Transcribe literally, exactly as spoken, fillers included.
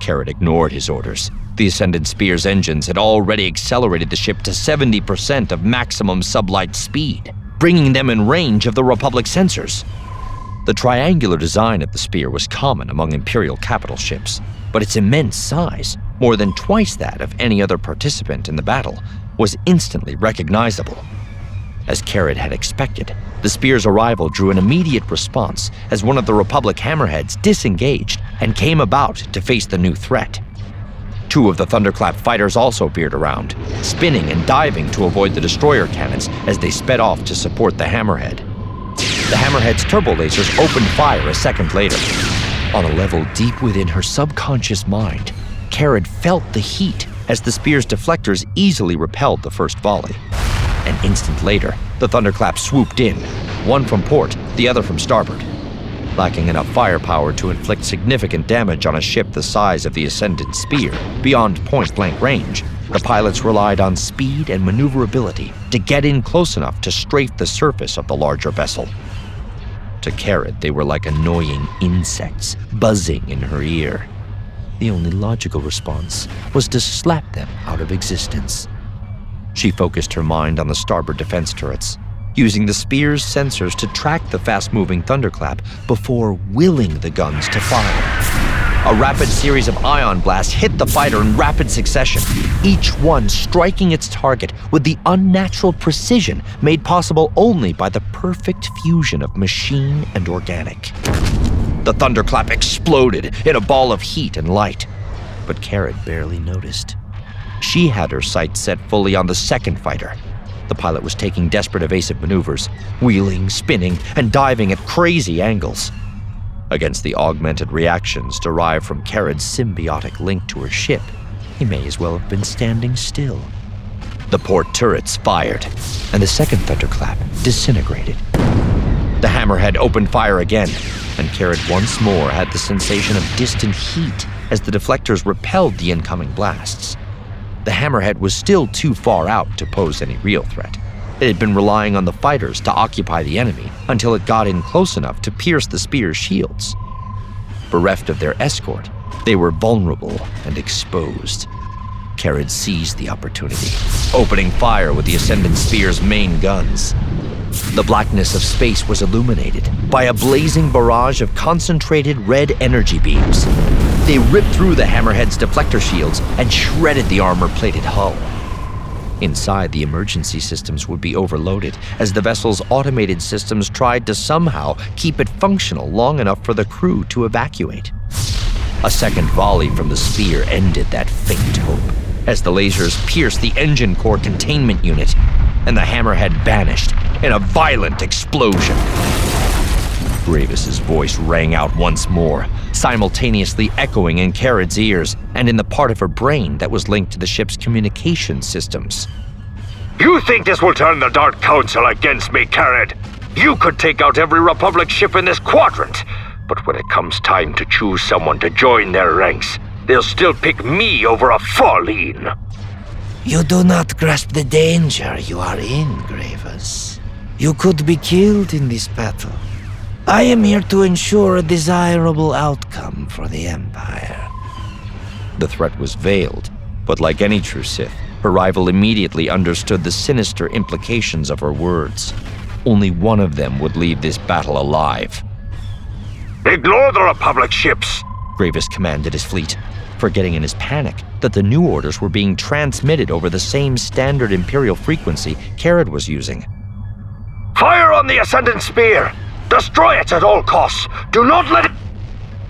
Carrot ignored his orders. The Ascendant Spear's engines had already accelerated the ship to seventy percent of maximum sublight speed, bringing them in range of the Republic sensors. The triangular design of the spear was common among Imperial capital ships, but its immense size, more than twice that of any other participant in the battle, was instantly recognizable. As Carrot had expected, the spear's arrival drew an immediate response as one of the Republic hammerheads disengaged and came about to face the new threat. Two of the Thunderclap fighters also veered around, spinning and diving to avoid the destroyer cannons as they sped off to support the hammerhead. The hammerhead's turbo lasers opened fire a second later. On a level deep within her subconscious mind, Carrot felt the heat as the spear's deflectors easily repelled the first volley. An instant later, the Thunderclap swooped in, one from port, the other from starboard. Lacking enough firepower to inflict significant damage on a ship the size of the Ascendant Spear, beyond point-blank range, the pilots relied on speed and maneuverability to get in close enough to strafe the surface of the larger vessel. To Carrot, they were like annoying insects buzzing in her ear. The only logical response was to slap them out of existence. She focused her mind on the starboard defense turrets, using the spear's sensors to track the fast-moving Thunderclap before willing the guns to fire. A rapid series of ion blasts hit the fighter in rapid succession, each one striking its target with the unnatural precision made possible only by the perfect fusion of machine and organic. The Thunderclap exploded in a ball of heat and light, but Carrot barely noticed. She had her sights set fully on the second fighter. The pilot was taking desperate evasive maneuvers, wheeling, spinning, and diving at crazy angles. Against the augmented reactions derived from Carrot's symbiotic link to her ship, he may as well have been standing still. The port turrets fired, and the second Thunderclap disintegrated. The hammerhead opened fire again, and Carrot once more had the sensation of distant heat as the deflectors repelled the incoming blasts. The hammerhead was still too far out to pose any real threat. It had been relying on the fighters to occupy the enemy until it got in close enough to pierce the spear's shields. Bereft of their escort, they were vulnerable and exposed. Carrot seized the opportunity, opening fire with the Ascendant Spear's main guns. The blackness of space was illuminated by a blazing barrage of concentrated red energy beams. They ripped through the hammerhead's deflector shields and shredded the armor-plated hull. Inside, the emergency systems would be overloaded as the vessel's automated systems tried to somehow keep it functional long enough for the crew to evacuate. A second volley from the spear ended that faint hope as the lasers pierced the engine core containment unit and the hammerhead vanished in a violent explosion. Gravis's voice rang out once more, simultaneously echoing in Carrot's ears and in the part of her brain that was linked to the ship's communication systems. You think this will turn the Dark Council against me, Carrot? You could take out every Republic ship in this quadrant, but when it comes time to choose someone to join their ranks, they'll still pick me over a Falleen. You do not grasp the danger you are in, Grievous. You could be killed in this battle. I am here to ensure a desirable outcome for the Empire. The threat was veiled, but like any true Sith, her rival immediately understood the sinister implications of her words. Only one of them would leave this battle alive. Ignore the Republic ships, Grievous commanded his fleet, forgetting in his panic that the new orders were being transmitted over the same standard Imperial frequency Carrot was using. Fire on the Ascendant Spear! Destroy it at all costs! Do not let it...